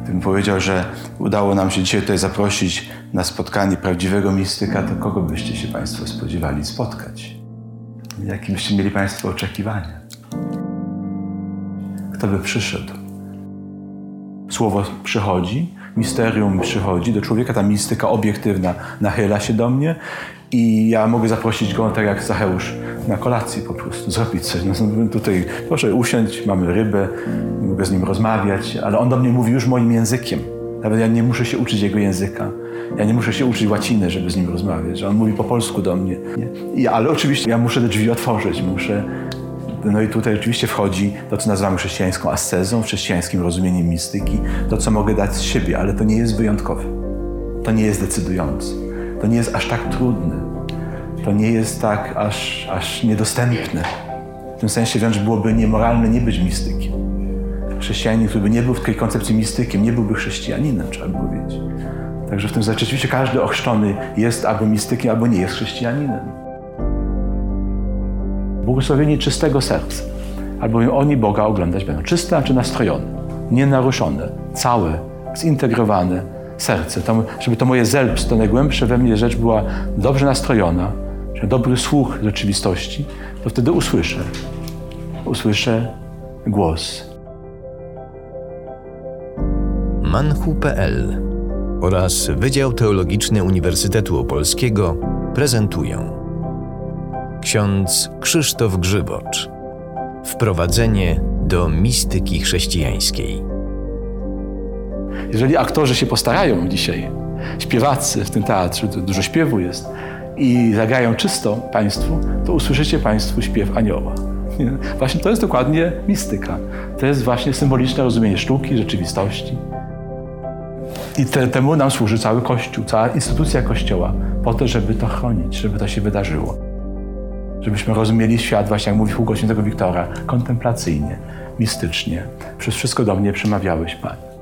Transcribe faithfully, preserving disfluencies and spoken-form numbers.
Gdybym powiedział, że udało nam się dzisiaj tutaj zaprosić na spotkanie prawdziwego mistyka, to kogo byście się Państwo spodziewali spotkać? Jakie byście mieli Państwo oczekiwania? Kto by przyszedł? Słowo przychodzi, misterium przychodzi do człowieka, ta mistyka obiektywna nachyla się do mnie i ja mogę zaprosić go, tak jak Zacheusz, na kolację po prostu, zrobić coś. No, tutaj proszę usiąść, mamy rybę, mogę z nim rozmawiać, ale on do mnie mówi już moim językiem. Nawet ja nie muszę się uczyć jego języka. Ja nie muszę się uczyć łaciny, żeby z nim rozmawiać. On mówi po polsku do mnie. Nie? I, ale oczywiście ja muszę te drzwi otworzyć, muszę... No i tutaj oczywiście wchodzi to, co nazywamy chrześcijańską ascezą, chrześcijańskim rozumieniem mistyki, to, co mogę dać z siebie, ale to nie jest wyjątkowe. To nie jest decydujące. To nie jest aż tak trudne. To nie jest tak aż, aż niedostępne. W tym sensie wręcz byłoby niemoralne nie być mistykiem. Chrześcijanin, który by nie był w tej koncepcji mistykiem, nie byłby chrześcijaninem, trzeba by powiedzieć. Także w tym sensie rzeczywiście każdy ochrzczony jest albo mistykiem, albo nie jest chrześcijaninem. Błogosławieni czystego serca, albowiem oni Boga oglądać będą. Czyste, znaczy nastrojone, nienaruszone, całe, zintegrowane serce. To, żeby to moje selbst, to najgłębsze we mnie rzecz była dobrze nastrojona, że dobry słuch rzeczywistości, to wtedy usłyszę, usłyszę głos. manchu kropka pe el oraz Wydział Teologiczny Uniwersytetu Opolskiego prezentują ksiądz Krzysztof Grzybocz. Wprowadzenie do mistyki chrześcijańskiej. Jeżeli aktorzy się postarają dzisiaj, śpiewacy w tym teatrze, dużo śpiewu jest, i zagrają czysto Państwu, to usłyszycie Państwu śpiew anioła. Nie? Właśnie to jest dokładnie mistyka. To jest właśnie symboliczne rozumienie sztuki, rzeczywistości. I te, temu nam służy cały Kościół, cała instytucja Kościoła, po to, żeby to chronić, żeby to się wydarzyło. Żebyśmy rozumieli świat, właśnie jak mówi Hugo Świętego Wiktora, kontemplacyjnie, mistycznie. Przez wszystko do mnie przemawiałeś, Panie.